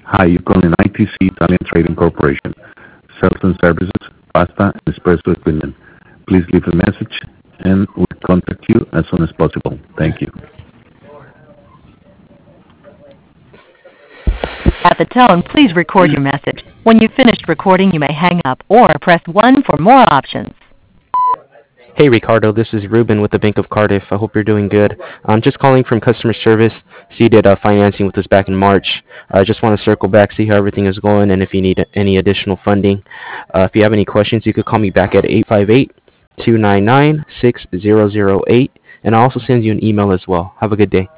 Hi, you're calling ITC Italian Trading Corporation. Sales and services, pasta and espresso equipment. Please leave a message and we'll contact you as soon as possible. Thank you. At the tone, please record your message. When you've finished recording, you may hang up or press 1 for more options. Hey Ricardo, this is Ruben with the Bank of Cardiff. I hope you're doing good. I'm just calling from customer service. So you did financing with us back in March. I just want to circle back, see how everything is going, and if you need any additional funding. If you have any questions, you could call me back at 858-299-6008, and I'll also send you an email as well. Have a good day.